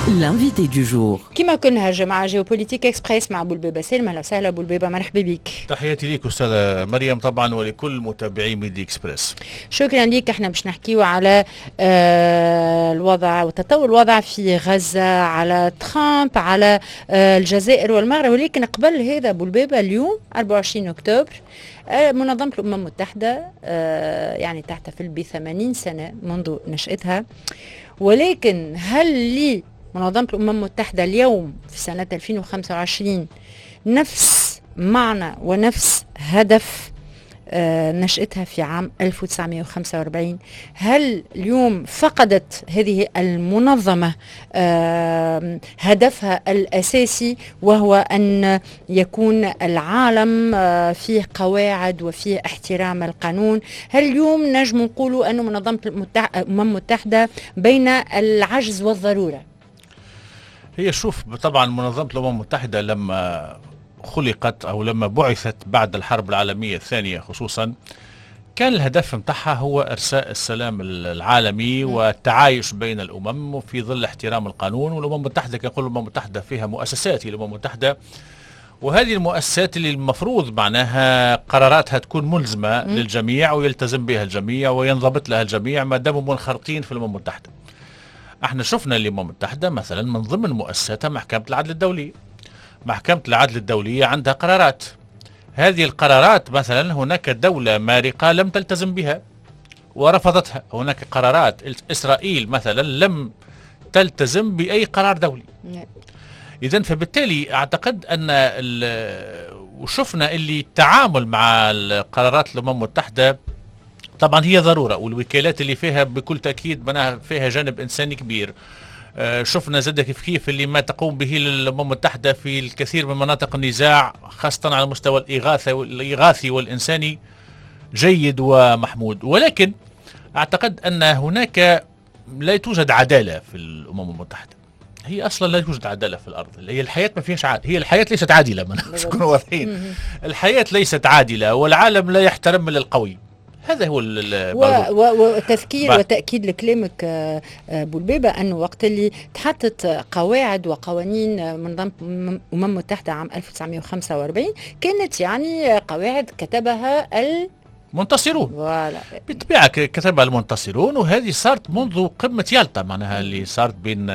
l'invité du jour. كما كنا جماعة جيوبوليتيك اكسبريس مع بولبيبة سالم. اهلا وسهلا بولبيبة، مرحبا بك. تحياتي ليك أستاذة مريم طبعا ولكل متابعي ميدي اكسبريس. شكرا ليك. احنا باش نحكيو على الوضع وتطور الوضع في غزة، على ترامب، على الجزائر والمغرب، ولكن قبل هذا بولبيبة اليوم 24 أكتوبر منظمة الأمم المتحدة يعني تحتفل ب80 سنة منذ نشأتها، ولكن هل منظمة الأمم المتحدة اليوم في سنة 2025 نفس معنى ونفس هدف نشأتها في عام 1945؟ هل اليوم فقدت هذه المنظمة هدفها الأساسي، وهو أن يكون العالم فيه قواعد وفيه احترام القانون؟ هل اليوم نجم نقول أن منظمة الأمم المتحدة بين العجز والضرورة؟ هي شوف، طبعا منظمة الأمم المتحدة لما خلقت أو لما بعثت بعد الحرب العالمية الثانية خصوصا، كان الهدف متاعها هو إرساء السلام العالمي والتعايش بين الأمم وفي ظل احترام القانون. والأمم المتحدة كنقول الأمم المتحدة فيها مؤسسات الأمم المتحدة، وهذه المؤسسات اللي المفروض معناها قراراتها تكون ملزمة للجميع ويلتزم بها الجميع وينضبط لها الجميع ما داموا منخرطين في الأمم المتحدة. احنا شفنا الأمم المتحدة مثلا من ضمن مؤسساتها محكمة العدل الدولي. محكمة العدل الدولية عندها قرارات، هذه القرارات مثلا هناك دولة مارقة لم تلتزم بها ورفضتها. هناك قرارات إسرائيل مثلا لم تلتزم بأي قرار دولي. إذن فبالتالي أعتقد أن وشفنا اللي التعامل مع القرارات الأمم المتحدة طبعا هي ضرورة، والوكالات اللي فيها بكل تأكيد منها فيها جانب إنساني كبير. شفنا زاد كيف اللي ما تقوم به الأمم المتحدة في الكثير من مناطق النزاع خاصة على المستوى الإغاثي والإنساني جيد ومحمود. ولكن أعتقد أن هناك لا توجد عدالة في الأمم المتحدة. هي أصلا لا توجد عدالة في الأرض. هي الحياة ما فيهاش هي الحياة ليست عادلة، نكون واضحين. الحياة ليست عادلة والعالم لا يحترم إلا القوي. هذا هو وتذكير وتأكيد لكلامك بولبيبة أنه وقت اللي تحطت قواعد وقوانين منظمة الأمم المتحدة عام 1945 كانت يعني قواعد كتبها منتصرون. بالطبيعة كتبها المنتصرون، وهذه صارت منذ قمة يالطا معناها اللي صارت بين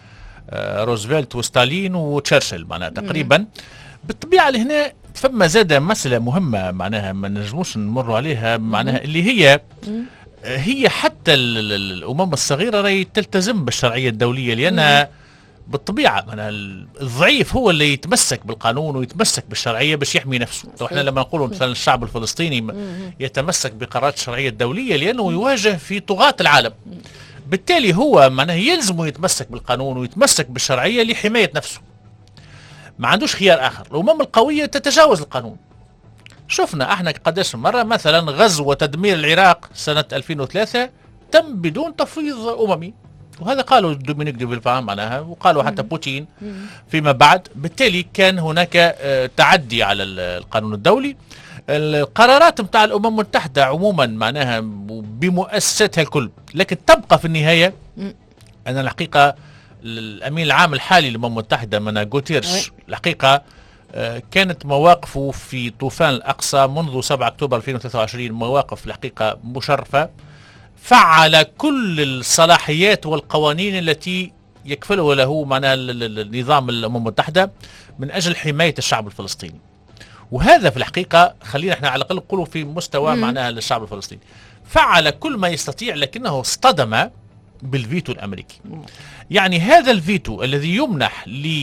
روزفلت وستالين وتشرشل معناها تقريبا. بالطبيعة لهنا فما زادة مسألة مهمة معناها ما نجموش نمر عليها معناها اللي هي حتى الأمم الصغيرة راهي تلتزم بالشرعية الدولية، لأنها بالطبيعة معناها الضعيف هو اللي يتمسك بالقانون ويتمسك بالشرعية باش يحمي نفسه. احنا لما نقول مثلا الشعب الفلسطيني يتمسك بقرارات الشرعية الدولية لأنه يواجه في طغاة العالم، بالتالي هو معناها يلزمه يتمسك بالقانون ويتمسك بالشرعية لحماية نفسه، ما عندوش خيار آخر. الأمم القوية تتجاوز القانون. شفنا احنا قداش مرة مثلا غزو وتدمير العراق سنة 2003 تم بدون تفويض أممي، وهذا قالوا دومينيك دي فيلفان معناها، وقالوا حتى بوتين فيما بعد. بالتالي كان هناك تعدي على القانون الدولي. القرارات متاع الأمم المتحدة عموما معناها بمؤسساتها الكل، لكن تبقى في النهاية أنا الحقيقة الأمين العام الحالي للأمم المتحدة منا غوتيرش الحقيقة كانت مواقفه في طوفان الأقصى منذ 7 أكتوبر 2023 مواقف الحقيقة مشرفة. فعل كل الصلاحيات والقوانين التي يكفله له معناها النظام الأمم المتحدة من أجل حماية الشعب الفلسطيني. وهذا في الحقيقة خلينا احنا على الأقل نقوله في مستوى معناها للشعب الفلسطيني. فعل كل ما يستطيع، لكنه اصطدم بالفيتو الأمريكي. يعني هذا الفيتو الذي يمنح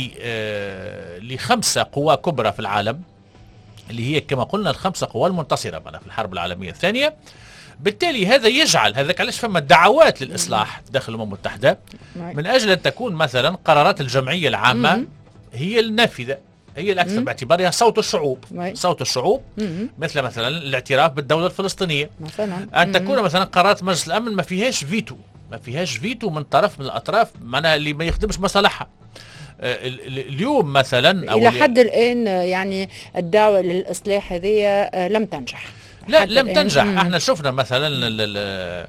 ل5 قوى كبرى في العالم اللي هي كما قلنا ال5 قوى المنتصرة في الحرب العالمية الثانية. بالتالي هذا يجعل هذاك علاش فما دعوات للإصلاح داخل الأمم المتحدة من أجل أن تكون مثلا قرارات الجمعية العامة هي النافذة، هي الأكثر باعتبارها صوت الشعوب. صوت الشعوب مثلا الاعتراف بالدولة الفلسطينية مثلا. أن تكون مثلا قرارات مجلس الأمن ما فيهاش فيتو من طرف من الأطراف معناها اللي ما يخدمش مصالحها. اليوم مثلا إلى حد الآن يعني الدعوة للإصلاح هذه لم تنجح. لا لم تنجح. احنا شفنا مثلا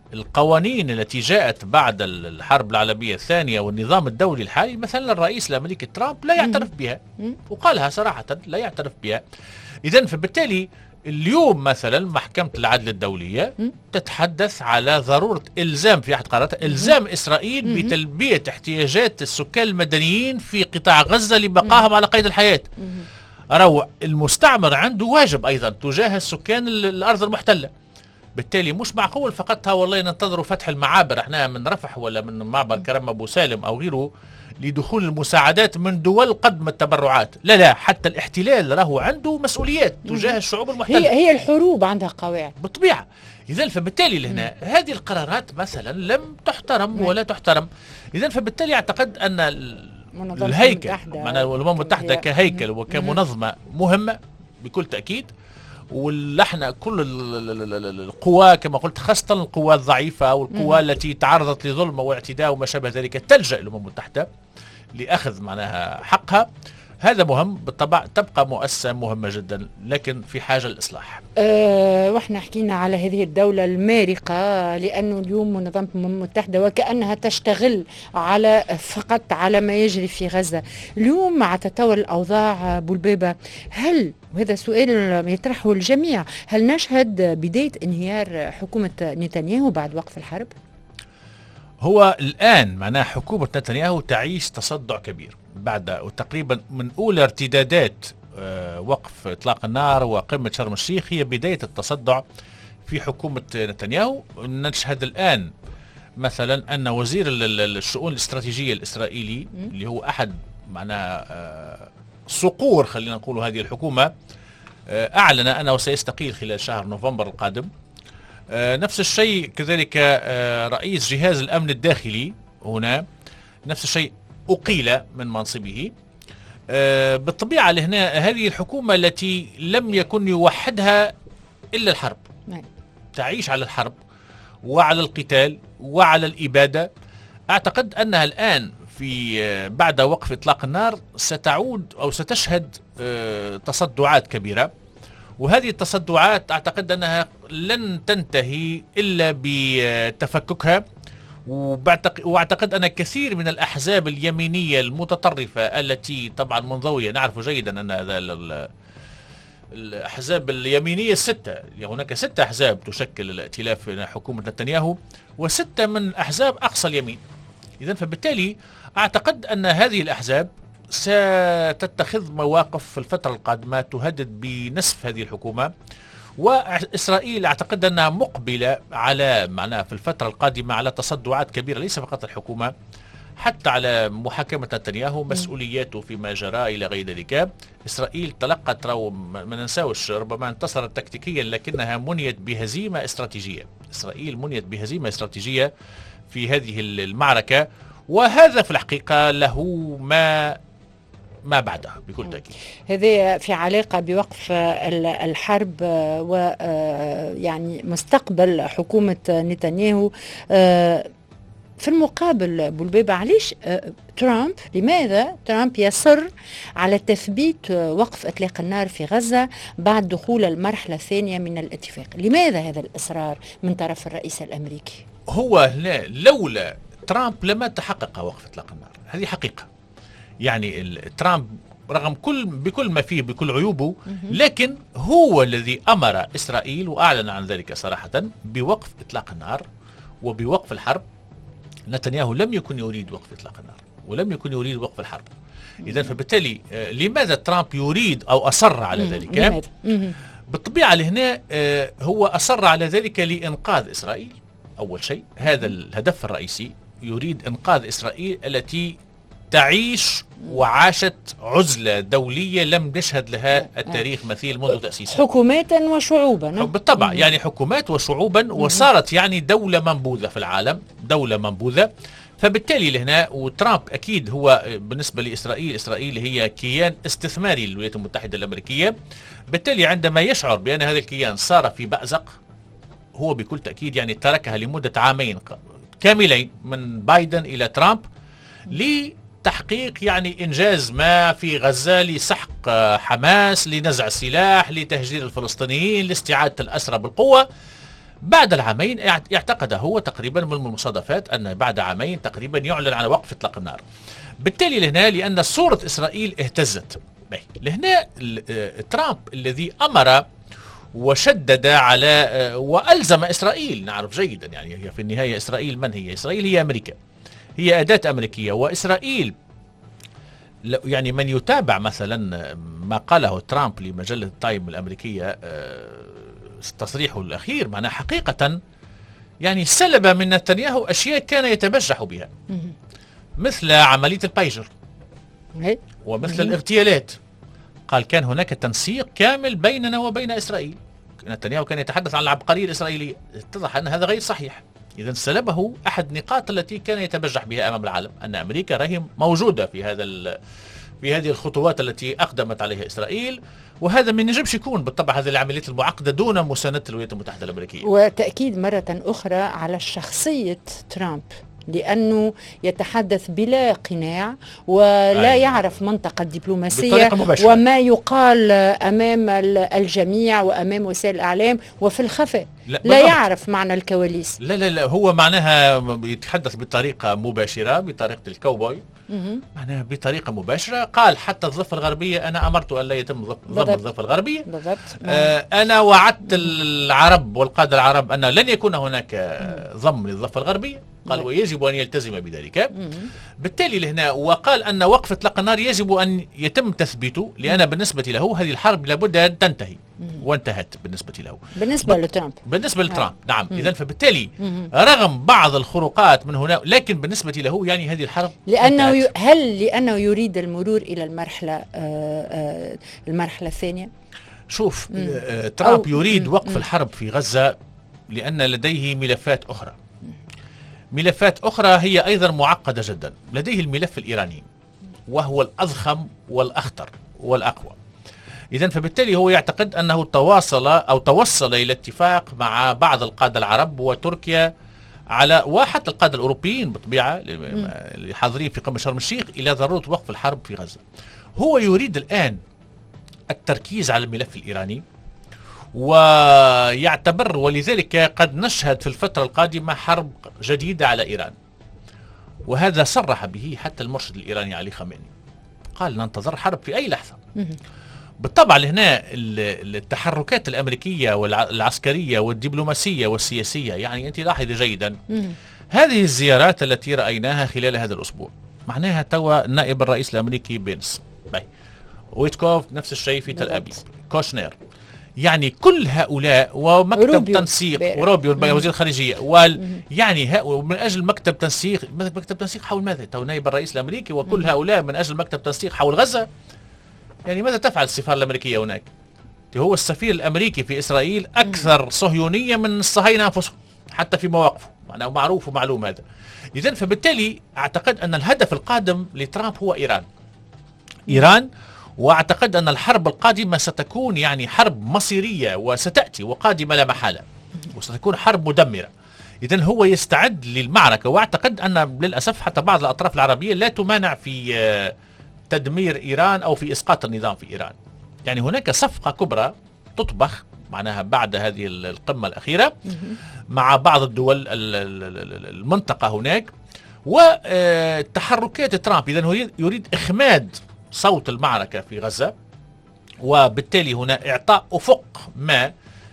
القوانين التي جاءت بعد الحرب العالمية الثانية والنظام الدولي الحالي مثلا الرئيس الأمريكي ترامب لا يعترف بها، وقالها صراحة لا يعترف بها. إذن فبالتالي اليوم مثلا محكمة العدل الدولية تتحدث على ضرورة إلزام في أحد قراراتها إلزام إسرائيل بتلبية احتياجات السكان المدنيين في قطاع غزة لبقائهم على قيد الحياة. راهو المستعمر عنده واجب أيضا تجاه السكان الأرض المحتلة. بالتالي مش معقول فقط والله ننتظروا فتح المعابر احنا من رفح ولا من معبر كرم أبو سالم أو غيره لدخول المساعدات من دول قدم التبرعات. لا، حتى الاحتلال راهو عنده مسؤوليات تجاه الشعوب المحتلة. هي الحروب عندها قواعد بالطبيعة. إذن فبالتالي لهنا هذه القرارات مثلا لم تحترم ولا تحترم. إذن فبالتالي أعتقد أن الهيكل الأمم المتحدة كهيكل وكمنظمة مهمة بكل تأكيد، ولحنا كل القوى كما قلت خاصة القوى الضعيفة والقوى التي تعرضت لظلم واعتداء وما شابه ذلك تلجأ الأمم المتحدة لأخذ معناها حقها. هذا مهم بالطبع، تبقى مؤسسة مهمة جدا لكن في حاجة للإصلاح. واحنا حكينا على هذه الدولة المارقة لأنه اليوم منظمة الأمم المتحدة وكأنها تشتغل فقط على ما يجري في غزة. اليوم مع تطور الأوضاع بولبيبة، هل وهذا سؤال يطرحه الجميع، هل نشهد بداية انهيار حكومة نتنياهو بعد وقف الحرب؟ هو الآن معناه حكومة نتنياهو تعيش تصدع كبير بعد تقريبا من أولى ارتدادات وقف إطلاق النار وقمة شرم الشيخ هي بداية التصدع في حكومة نتنياهو. نشهد الآن مثلا أن وزير الشؤون الاستراتيجية الإسرائيلي اللي هو أحد معناه صقور خلينا نقول هذه الحكومة أعلن أنه سيستقيل خلال شهر نوفمبر القادم. نفس الشيء كذلك رئيس جهاز الأمن الداخلي هنا نفس الشيء أقيل من منصبه. بالطبيعة لهنا هذه الحكومة التي لم يكن يوحدها إلا الحرب، تعيش على الحرب وعلى القتال وعلى الإبادة. أعتقد أنها الآن في بعد وقف إطلاق النار ستعود أو ستشهد تصدعات كبيرة، وهذه التصدعات أعتقد أنها لن تنتهي إلا بتفككها. واعتقد أن كثير من الأحزاب اليمينية المتطرفة التي طبعا منضوية نعرف جيدا أن الأحزاب اليمينية الستة، هناك 6 أحزاب تشكل الائتلاف حكومة نتنياهو و6 من أحزاب أقصى اليمين. إذن فبالتالي أعتقد أن هذه الأحزاب ستتخذ مواقف في الفترة القادمة تهدد بنسف هذه الحكومة. وإسرائيل أعتقد أنها مقبلة على معناها في الفترة القادمة على تصدعات كبيرة، ليس فقط الحكومة حتى على محاكمة نتنياهو مسؤولياته فيما جرى إلى غير ذلك. إسرائيل تلقت ما ننساوش ربما انتصرت تكتيكيا لكنها منيت بهزيمة استراتيجية. إسرائيل منيت بهزيمة استراتيجية في هذه المعركة، وهذا في الحقيقة له ما بعدها بكل تأكيد. هذه في علاقة بوقف الحرب ويعني مستقبل حكومة نتنياهو. في المقابل بولبيبة، علاش لماذا ترامب يصر على تثبيت وقف إطلاق النار في غزة بعد دخول المرحلة الثانية من الاتفاق؟ لماذا هذا الإصرار من طرف الرئيس الأمريكي؟ هو لولا ترامب لما تحقق وقف إطلاق النار، هذه حقيقة. يعني ترامب رغم بكل ما فيه بكل عيوبه، لكن هو الذي أمر إسرائيل وأعلن عن ذلك صراحة بوقف إطلاق النار وبوقف الحرب. نتنياهو لم يكن يريد وقف إطلاق النار ولم يكن يريد وقف الحرب. إذن فبالتالي لماذا ترامب يريد أو أصر على ذلك؟ بالطبيعة لهنا هو أصر على ذلك لإنقاذ إسرائيل. أول شيء هذا الهدف الرئيسي، يريد إنقاذ إسرائيل التي تعيش وعاشت عزلة دولية لم نشهد لها التاريخ مثيل منذ تأسيسها، حكومات وشعوبا. بالطبع يعني حكومات وشعوبا، وصارت يعني دولة منبوذة في العالم، دولة منبوذة. فبالتالي لهنا وترامب أكيد هو بالنسبة لإسرائيل، إسرائيل هي كيان استثماري للولايات المتحدة الأمريكية. بالتالي عندما يشعر بأن هذا الكيان صار في مأزق، هو بكل تأكيد يعني تركها لمدة 2 عام كاملين من بايدن إلى ترامب لتحقيق يعني إنجاز ما في غزة، لسحق حماس، لنزع السلاح، لتهجير الفلسطينيين، لاستعادة الأسرى بالقوة. بعد العامين اعتقد هو تقريبا من المصادفات أن بعد عامين تقريبا يعلن على وقف إطلاق النار. بالتالي لهنا لأن صورة إسرائيل اهتزت. لهنا ترامب الذي أمر وشدد على وألزم إسرائيل، نعرف جيدا يعني هي في النهاية إسرائيل من هي؟ إسرائيل هي أمريكا، هي أداة أمريكية. وإسرائيل يعني من يتابع مثلا ما قاله ترامب لمجلة تايم الأمريكية تصريحه الأخير، معناه حقيقة يعني سلب من نتنياهو أشياء كان يتبجح بها، مثل عملية البايجر ومثل الاغتيالات. قال كان هناك تنسيق كامل بيننا وبين إسرائيل. نتنياهو كان يتحدث عن العبقرية الإسرائيلية، اتضح أن هذا غير صحيح. إذا سلبه أحد النقاط التي كان يتبجح بها أمام العالم، أن أمريكا رهي موجودة في هذه الخطوات التي أقدمت عليها إسرائيل، وهذا ما ينجمش يكون بالطبع هذه العمليات المعقدة دون مساندة الولايات المتحدة الأمريكية. وتأكيد مرة أخرى على شخصية ترامب، لأنه يتحدث بلا قناع ولا يعرف منطق الدبلوماسية وما يقال أمام الجميع وأمام وسائل الإعلام وفي الخفاء، لا يعرف معنى الكواليس. لا هو معناها يتحدث بطريقة مباشرة، بطريقة الكوبوي، معناها بطريقة مباشرة. قال حتى الضفة الغربية أنا أمرت أن لا يتم ضم الضفة الغربية. أنا وعدت العرب والقادة العرب أن لن يكون هناك ضم للضفة الغربية. قال ويجب أن يلتزم بذلك. بالتالي لهنا وقال أن وقف إطلاق النار يجب أن يتم تثبيته، لأن بالنسبة له هذه الحرب لابد أن تنتهي، وانتهت بالنسبة له. بالنسبة لترامب نعم. إذن فبالتالي رغم بعض الخروقات من هنا، لكن بالنسبة له يعني هذه الحرب لأنه لأنه يريد المرور إلى المرحلة الثانية. شوف ترامب يريد وقف الحرب في غزة لأن لديه ملفات أخرى. ملفات أخرى هي أيضا معقدة جدا. لديه الملف الإيراني وهو الأضخم والأخطر والأقوى. إذن فبالتالي هو يعتقد أنه توصل إلى اتفاق مع بعض القادة العرب وتركيا على وحتى القادة الأوروبيين بالطبيعة اللي حاضرين في قمة شرم الشيخ إلى ضرورة وقف الحرب في غزة. هو يريد الآن التركيز على الملف الإيراني ويعتبر، ولذلك قد نشهد في الفترة القادمة حرب جديدة على إيران، وهذا صرح به حتى المرشد الإيراني علي خامنئي، قال ننتظر حرب في أي لحظة. بالطبع هنا التحركات الأمريكية والعسكرية والدبلوماسية والسياسية، يعني أنت لاحظي جيدا هذه الزيارات التي رأيناها خلال هذا الأسبوع، معناها توا نائب الرئيس الأمريكي بينس، ويتكوف نفس الشيء في تل أبيب، كوشنير، يعني كل هؤلاء ومكتب تنسيق وروبيو وزير الخارجية يعني من أجل مكتب تنسيق حول ماذا؟ تو نائب الرئيس الأمريكي وكل هؤلاء من أجل مكتب تنسيق حول غزة. يعني ماذا تفعل السفارة الأمريكية هناك؟ هو السفير الأمريكي في إسرائيل أكثر صهيونية من الصهاينة أنفسهم حتى في مواقفه، معناه معروف ومعلوم هذا. إذن فبالتالي أعتقد أن الهدف القادم لترامب هو إيران، وأعتقد أن الحرب القادمة ستكون يعني حرب مصيرية وستأتي وقادمة لا محالة، وستكون حرب مدمرة. إذن هو يستعد للمعركة، وأعتقد أن للأسف حتى بعض الأطراف العربية لا تمانع في تدمير إيران أو في إسقاط النظام في إيران. يعني هناك صفقة كبرى تطبخ معناها بعد هذه القمة الأخيرة مع بعض الدول المنطقة هناك، وتحركات ترامب إذن يريد إخماد صوت المعركة في غزة، وبالتالي هنا إعطاء أفق ما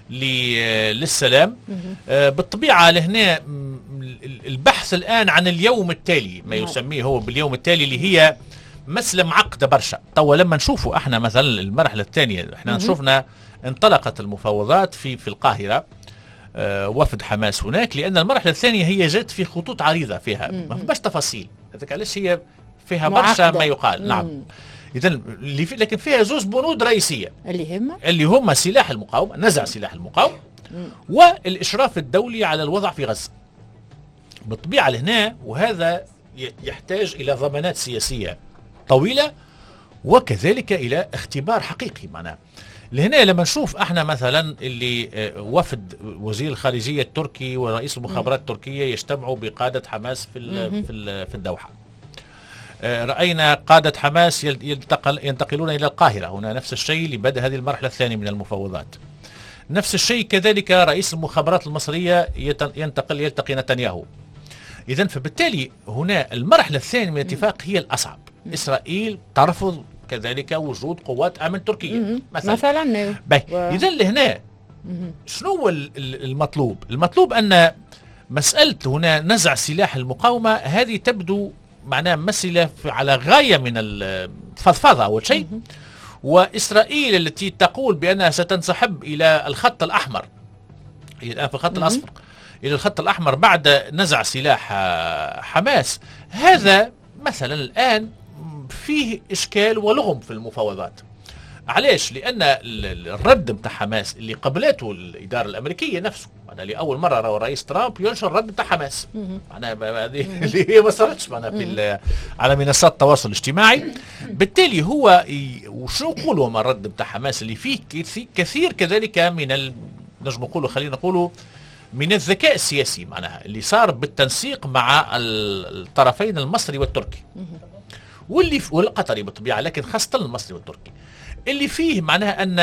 للسلام. بالطبيعة لهنا البحث الآن عن اليوم التالي، ما يسميه هو باليوم التالي، اللي هي مسألة معقدة برشا. طول لما نشوفوا احنا مثلا المرحلة الثانية، احنا شفنا انطلقت المفاوضات في القاهرة، وفد حماس هناك، لأن المرحلة الثانية هي جت في خطوط عريضة فيها ما فيهاش تفاصيل، هذاك علاش هي فيها برشا ما يقال. نعم. إذن لكن فيها زوز بنود رئيسية اللي هم سلاح المقاومة، نزع سلاح المقاومة، والإشراف الدولي على الوضع في غزة. بالطبيعة لهنا وهذا يحتاج إلى ضمانات سياسية طويلة، وكذلك إلى اختبار حقيقي. معناه لهنا لما نشوف احنا مثلا اللي وفد وزير الخارجية التركي ورئيس المخابرات التركية يجتمعوا بقادة حماس في الدوحة. رأينا قادة حماس ينتقلون إلى القاهرة، هنا نفس الشيء لبدء هذه المرحلة الثانية من المفاوضات. نفس الشيء كذلك رئيس المخابرات المصرية يلتقي نتنياهو. إذن فبالتالي هنا المرحلة الثانية من الاتفاق هي الأصعب. إسرائيل ترفض كذلك وجود قوات أمن تركية مثلا. إذن لهنا شنو هو المطلوب؟ المطلوب أن مسألة هنا نزع سلاح المقاومة هذه تبدو معناها مسألة على غاية من الفضفاضة أول شيء، وإسرائيل التي تقول بأنها ستنسحب إلى الخط الأحمر، هي الآن في الخط الأصفر، إلى الخط الأحمر بعد نزع سلاح حماس، هذا مثلا الآن فيه إشكال ولغم في المفاوضات. علاش؟ لأن الرد متاع حماس اللي قبلته الإدارة الأمريكية نفسه، أنا لأول مرة رأى الرئيس ترامب ينشر الرد متاع حماس، معناها هذه اللي هي ما صارتش معناها على منصات التواصل الاجتماعي. بالتالي هو وشو نقولوا ما الرد متاع حماس اللي فيه كثير كذلك من نجم نقولوا خلينا نقولوا من الذكاء السياسي، معناها اللي صار بالتنسيق مع الطرفين المصري والتركي والقطري بالطبيعة، لكن خاصة المصري والتركي، اللي فيه معناها أن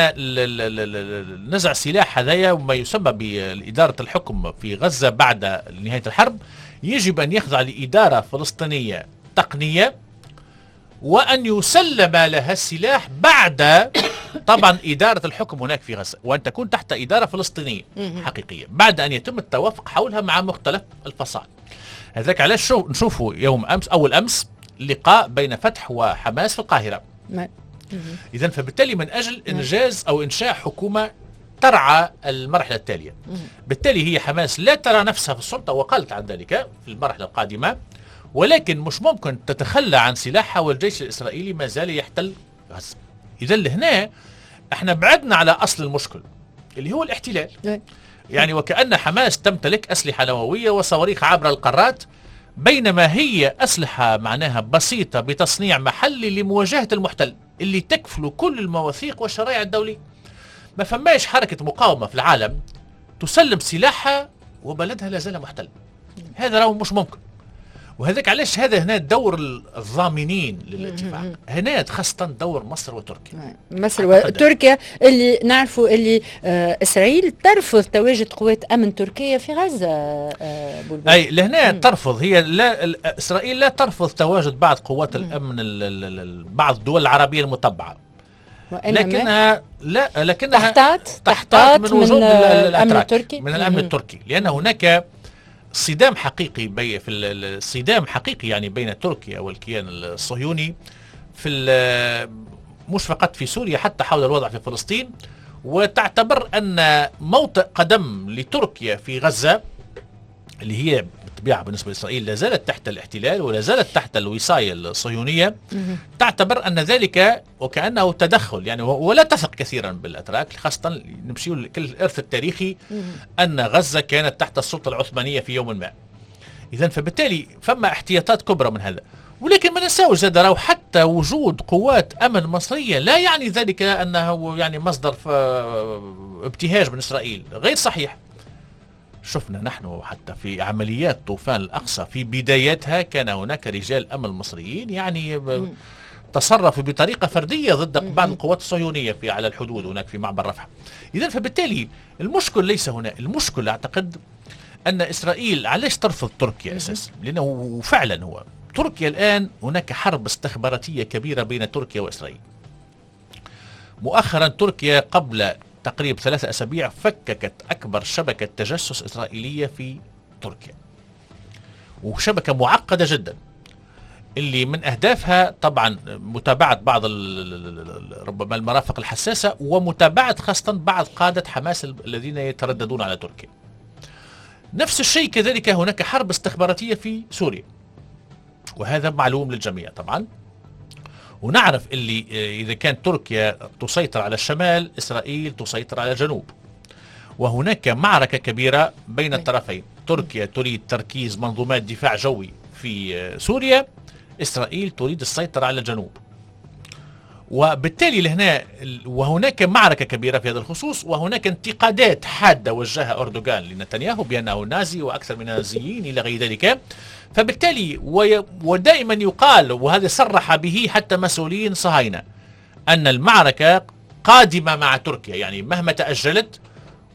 نزع سلاح هذايا وما يسمى بإدارة الحكم في غزة بعد نهاية الحرب يجب أن يخضع لإدارة فلسطينية تقنية، وأن يسلم لها السلاح بعد طبعا إدارة الحكم هناك في غزة، وأن تكون تحت إدارة فلسطينية حقيقية بعد أن يتم التوافق حولها مع مختلف الفصائل. هذاك علاش نشوفوا يوم أمس أول أمس لقاء بين فتح وحماس في القاهرة. إذن فبالتالي من أجل إنجاز أو إنشاء حكومة ترعى المرحلة التالية. بالتالي هي حماس لا ترى نفسها في السلطة وقالت عن ذلك في المرحلة القادمة، ولكن مش ممكن تتخلى عن سلاحها، والجيش الإسرائيلي ما زال يحتل غزة. إذن لهنا احنا بعدنا على أصل المشكل اللي هو الاحتلال. يعني وكأن حماس تمتلك أسلحة نووية وصواريخ عبر القارات، بينما هي أسلحة معناها بسيطة بتصنيع محلي لمواجهة المحتل اللي تكفل كل المواثيق والشرائع الدولية. ما فماش حركة مقاومة في العالم تسلم سلاحها وبلدها لا زال محتل، هذا راهو مش ممكن. وهذاك علاش هذا هنا دور الضامنين للاتفاق، هنا خاصة دور مصر وتركيا. مصر وتركيا اللي نعرفوا اللي إسرائيل ترفض تواجد قوات أمن تركية في غزة. أي لهنا ترفض، هي لا إسرائيل لا ترفض تواجد بعض قوات الأمن بعض الدول العربية المتبعة، لكنها تحتاط من وجود الأمن التركي، من الأمن التركي، لأن هناك صدام حقيقي في الصدام حقيقي يعني بين تركيا والكيان الصهيوني في مش فقط في سوريا، حتى حول الوضع في فلسطين. وتعتبر أن موطئ قدم لتركيا في غزة اللي هي بالطبيعة بالنسبة لإسرائيل لا زالت تحت الاحتلال ولا زالت تحت الوصاية الصهيونية، تعتبر أن ذلك وكأنه تدخل يعني، ولا تثق كثيرا بالأتراك، خاصة نمشي الإرث التاريخي أن غزة كانت تحت السلطة العثمانية في يوم ما. إذن فبالتالي فما احتياطات كبرى من هذا. ولكن ما نساوش زاد راهو حتى وجود قوات أمن مصرية لا يعني ذلك أنه يعني مصدر ابتهاج من إسرائيل، غير صحيح. شفنا نحن حتى في عمليات طوفان الأقصى في بدايتها كان هناك رجال أمن مصريين يعني تصرفوا بطريقة فردية ضد بعض القوات الصهيونية على الحدود هناك في معبر رفح. إذن فبالتالي المشكل ليس هنا، المشكل أعتقد أن إسرائيل علاش ترفض تركيا أساسا، لأنه فعلا هو تركيا الآن هناك حرب استخباراتية كبيرة بين تركيا وإسرائيل. مؤخرا تركيا قبل تقريبا 3 أسابيع فككت أكبر شبكة تجسس إسرائيلية في تركيا، وشبكة معقدة جدا اللي من أهدافها طبعا متابعة بعض ربما المرافق الحساسة، ومتابعة خاصة بعض قادة حماس الذين يترددون على تركيا. نفس الشيء كذلك هناك حرب استخباراتية في سوريا، وهذا معلوم للجميع طبعا. ونعرف اللي إذا كانت تركيا تسيطر على الشمال، إسرائيل تسيطر على الجنوب، وهناك معركة كبيرة بين الطرفين. تركيا تريد تركيز منظومات دفاع جوي في سوريا، إسرائيل تريد السيطرة على الجنوب، وبالتالي لهنا وهناك معركة كبيرة في هذا الخصوص. وهناك انتقادات حادة وجهها أردوغان لنتنياهو بأنه نازي وأكثر من نازيين إلى غير ذلك. فبالتالي ودائما يقال، وهذا صرح به حتى مسؤولين صهاينة، أن المعركة قادمة مع تركيا، يعني مهما تأجلت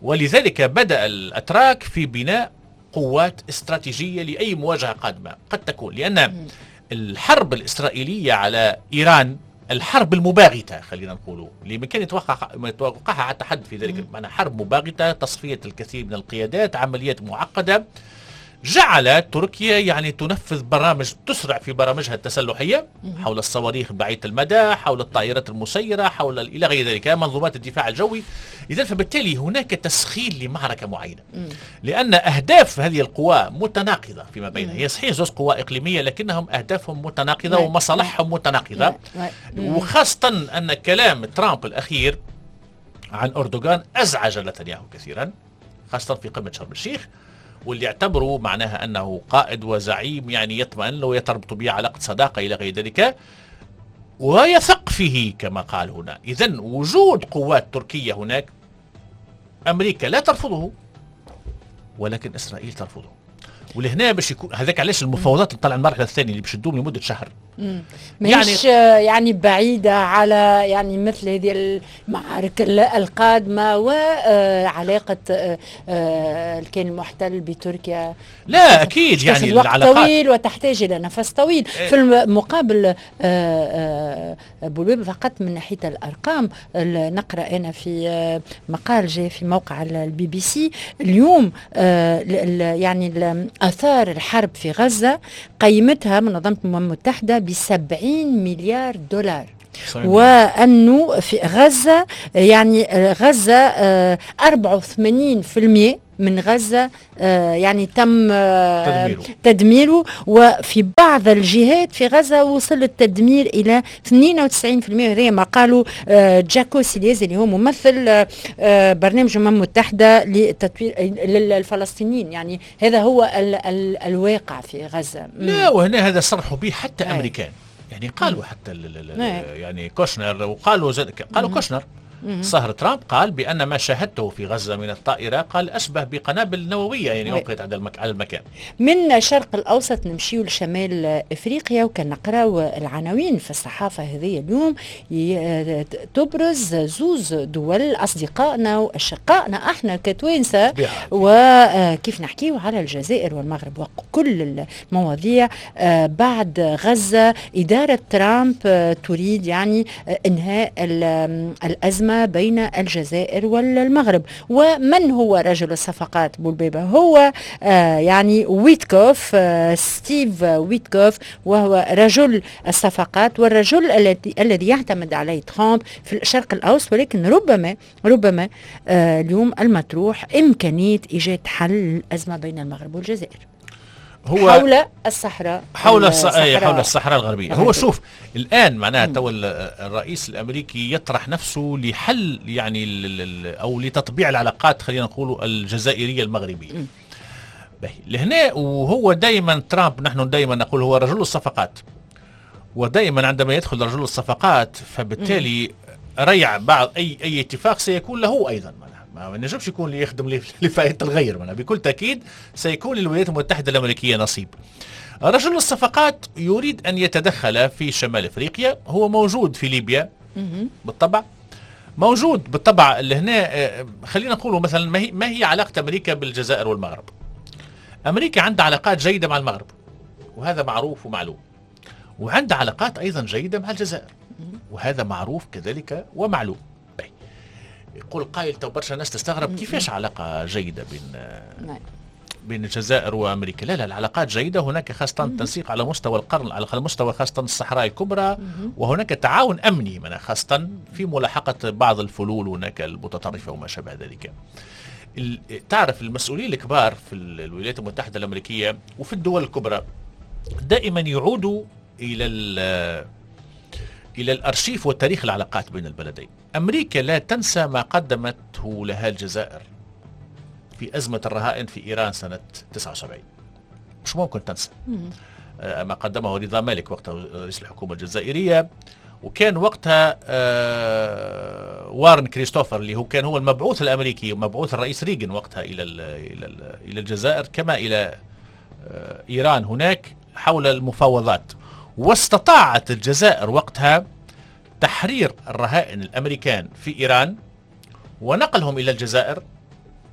ولذلك بدأ الأتراك في بناء قوات استراتيجية لأي مواجهة قادمة قد تكون، لأن الحرب الإسرائيلية على إيران الحرب المباغتة خلينا نقولوا اللي ما كان يتوقعها حتى حد في ذلك المعنى، حرب مباغتة، تصفية الكثير من القيادات، عمليات معقدة جعلت تركيا يعني تنفذ برامج، تسرع في برامجها التسلحية حول الصواريخ بعيدة المدى، حول الطائرات المسيرة، حول إلى غير ذلك منظومات الدفاع الجوي. إذا فبالتالي هناك تسخين لمعركة معينة، لأن أهداف هذه القوى متناقضة فيما بينها. هي صحيح زوج قوى إقليمية لكنهم أهدافهم متناقضة ومصالحهم متناقضة. وخاصة أن كلام ترامب الأخير عن أردوغان أزعج نتنياهو كثيرا، خاصة في قمة شرم الشيخ، واللي اعتبروا معناها أنه قائد وزعيم يعني يطمئن له ويتربط به علاقة صداقة إلى غير ذلك ويثق فيه كما قال هنا. إذن وجود قوات تركية هناك أمريكا لا ترفضه ولكن إسرائيل ترفضه. ولهنا باش يكون هذاك علاش المفاوضات تطلع المرحلة الثانية اللي باش تدوم لمدة شهر. مش يعني بعيدة على يعني مثل هذه المعارك القادمة وعلاقة الكيان المحتل بتركيا. لا أكيد يعني العلاقات طويل وتحتاج إلى نفس طويل. في المقابل بولبيب فقط من ناحية الأرقام نقرأ أنا في مقال جاء في موقع البي بي سي اليوم يعني آثار الحرب في غزة قيمتها منظمة الأمم المتحدة ب$70 مليار. وأنه في غزة يعني غزة 84% من غزة يعني تم تدميره، وفي بعض الجهات في غزة وصل التدمير إلى 92%. هذا ما قالوا جاكو سيليز اللي هو ممثل برنامج الأمم المتحدة للتطوير للفلسطينيين. يعني هذا هو الواقع في غزة. لا وهنا هذا صرحوا به حتى أمريكان، يعني قالوا حتى يعني كوشنر، وقالوا قالوا كوشنر صهر ترامب قال بأن ما شاهدته في غزة من الطائرة قال أشبه بقنابل نووية يعني أوقعت على المكان. من الشرق الأوسط نمشيو لشمال إفريقيا وكان نقراو العناوين في الصحافة هذه اليوم تبرز زوز دول أصدقائنا وأشقائنا احنا كتوانسة، وكيف نحكيو على الجزائر والمغرب وكل المواضيع. بعد غزة إدارة ترامب تريد يعني إنهاء الأزمة بين الجزائر والمغرب. ومن هو رجل الصفقات بولبيبة؟ هو يعني ويتكوف، ستيف ويتكوف، وهو رجل الصفقات والرجل الذي يعتمد عليه ترامب في الشرق الأوسط. ولكن ربما اليوم المطروح إمكانية إيجاد حل الأزمة بين المغرب والجزائر هو حول الصحراء حول الصحراء الغربية. هو شوف الآن معناها تو الرئيس الأمريكي يطرح نفسه لحل يعني أو لتطبيع العلاقات خلينا نقول الجزائرية المغربية. لهنا وهو دائما ترامب نحن دائما نقول هو رجل الصفقات، ودائما عندما يدخل رجل الصفقات فبالتالي ريع بعض أي اتفاق سيكون له أيضا. ما نجمش يكون اللي يخدم لفائدة الغير، بكل تأكيد سيكون للولايات المتحدة الأمريكية نصيب. رجل الصفقات يريد أن يتدخل في شمال أفريقيا، هو موجود في ليبيا بالطبع، موجود بالطبع. لهنا خلينا نقول مثلا ما هي علاقة أمريكا بالجزائر والمغرب؟ أمريكا عندها علاقات جيدة مع المغرب وهذا معروف ومعلوم، وعندها علاقات أيضا جيدة مع الجزائر وهذا معروف كذلك ومعلوم. يقول قائل تو برشا ناس تستغرب كيفاش علاقة جيدة بين الجزائر وأمريكا. لا العلاقات جيدة، هناك خاصة تنسيق على مستوى القرن، على مستوى خاصة الصحراء الكبرى، وهناك تعاون أمني خاصة في ملاحقة بعض الفلول هناك المتطرفة وما شابه ذلك. تعرف المسؤولين الكبار في الولايات المتحدة الأمريكية وفي الدول الكبرى دائما يعودوا إلى الأرشيف وتاريخ العلاقات بين البلدين. أمريكا لا تنسى ما قدمته لها الجزائر في أزمة الرهائن في إيران سنة 79، مش ممكن تنسى ما قدمه رضا مالك وقتها رئيس الحكومة الجزائرية، وكان وقتها وارن كريستوفر اللي كان هو المبعوث الأمريكي ومبعوث الرئيس ريغن وقتها إلى الجزائر كما إلى إيران هناك حول المفاوضات. واستطاعت الجزائر وقتها تحرير الرهائن الأمريكان في إيران ونقلهم إلى الجزائر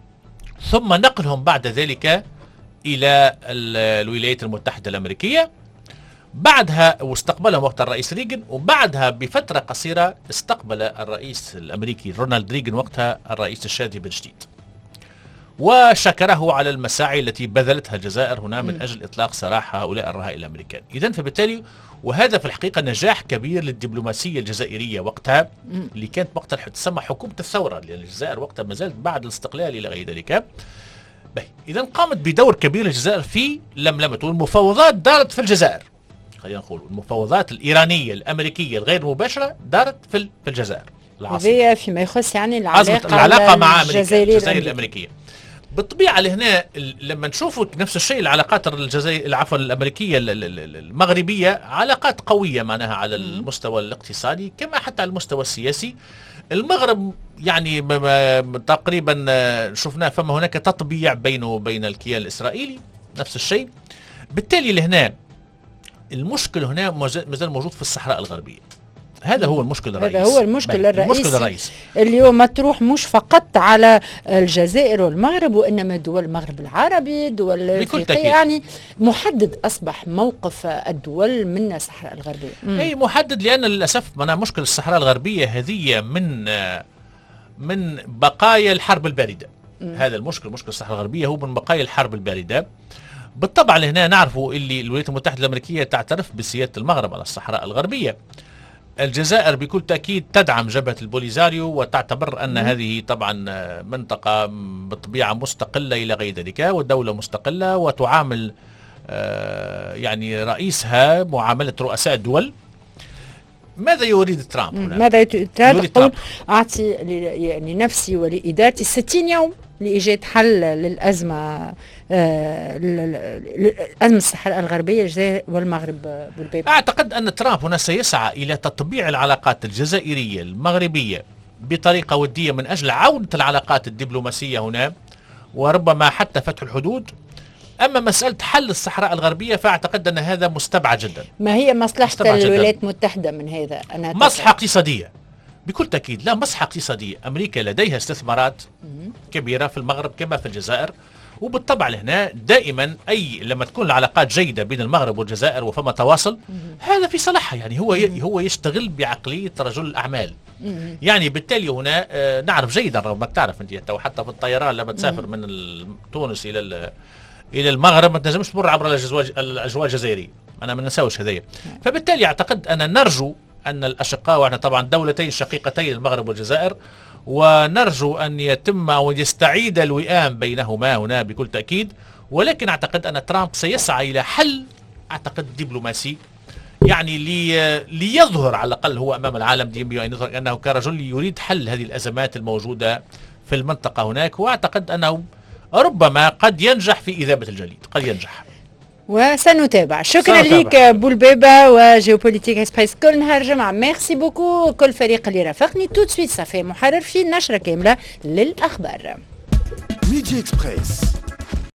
ثم نقلهم بعد ذلك إلى الولايات المتحدة الأمريكية. بعدها واستقبلهم وقت الرئيس ريغن، وبعدها بفترة قصيرة استقبل الرئيس الأمريكي رونالد ريغن وقتها الرئيس الشادي بن جديد، وشكره على المساعي التي بذلتها الجزائر هنا من أجل إطلاق سراح هؤلاء الرهائن الأمريكان. إذن فبالتالي وهذا في الحقيقة نجاح كبير للدبلوماسية الجزائرية وقتها، اللي كانت وقتها تسمى حكومة الثورة، لأن الجزائر وقتها ما زالت بعد الاستقلال إلى غير ذلك. إذا قامت بدور كبير الجزائر في لملمة، والمفاوضات دارت في الجزائر. خلينا نقول المفاوضات الإيرانية الأمريكية الغير مباشرة دارت في الجزائر العاصمة. هذه فيما يخص يعني العلاقة مع الجزائر الأمريكية. بالطبيعة لهنا لما نشوفوا نفس الشيء العلاقات الأمريكية المغربية علاقات قوية معناها على المستوى الاقتصادي كما حتى على المستوى السياسي. المغرب يعني تقريبا شفنا فما هناك تطبيع بينه وبين الكيان الإسرائيلي نفس الشيء. بالتالي لهنا المشكل هنا مازال موجود في الصحراء الغربية. هذا هو المشكل الرئيسي. هذا هو المشكل الرئيسي اللي هو مطروح مش فقط على الجزائر والمغرب، وإنما دول المغرب العربي، دول الافريقية، يعني محدد أصبح موقف الدول من الصحراء الغربية. أي محدد، لأن للأسف مشكل الصحراء الغربية هذه من بقايا الحرب الباردة. هذا المشكل، مشكل الصحراء الغربية هو من بقايا الحرب الباردة. بالطبع لهنا نعرفوا اللي الولايات المتحدة الأمريكية تعترف بسيادة المغرب على الصحراء الغربية. الجزائر بكل تأكيد تدعم جبهة البوليزاريو وتعتبر أن هذه طبعا منطقة بطبيعة مستقلة إلى غير ذلك، والدولة مستقلة، وتعامل يعني رئيسها معاملة رؤساء الدول. ماذا يريد ترامب هنا؟ ماذا يريد ترامب؟ أعطي يعني نفسي ولإدارتي 60 يوم لإيجاد حل للأزمة، أزمة الصحراء الغربية الجزائر والمغرب بالبيبة. أعتقد أن ترامب هنا سيسعى إلى تطبيع العلاقات الجزائرية المغربية بطريقة ودية من أجل عودة العلاقات الدبلوماسية هنا، وربما حتى فتح الحدود. أما مسألة حل الصحراء الغربية فأعتقد أن هذا مستبعد جدا. ما هي مصلحة الولايات المتحدة من هذا؟ مصلحة اقتصادية بكل تأكيد. لا، مصلحة اقتصادية. أمريكا لديها استثمارات كبيرة في المغرب كما في الجزائر، وبالطبع لهنا دائما لما تكون العلاقات جيدة بين المغرب والجزائر وفما تواصل، هذا في صالحها. يعني هو يشتغل بعقلية رجل الأعمال. يعني بالتالي هنا نعرف جيدا، رغم تعرف أنت حتى في الطيران لما تسافر من تونس إلى المغرب ما تنجمش تمر عبر الأجواء الجزائرية. أنا ما نساوش هذايا. فبالتالي أعتقد أن نرجو أن الأشقاء، وإحنا طبعا دولتين شقيقتين المغرب والجزائر، ونرجو أن يتم ويستعيد الوئام بينهما هنا بكل تأكيد. ولكن أعتقد أن ترامب سيسعى إلى حل أعتقد دبلوماسي، يعني ليظهر على الأقل هو أمام العالم يظهر أنه كرجل يريد حل هذه الأزمات الموجودة في المنطقة هناك. وأعتقد أنه ربما قد ينجح في إذابة الجليد، قد ينجح. وسنتابع. شكرا لك بولبيبة وجيوبوليتيك اكسبريس كل نهار جمعة. ميرسي بوكو كل فريق اللي رافقني. تو سويت صافي محرر في نشرة كاملة للأخبار. ميديا اكسبريس.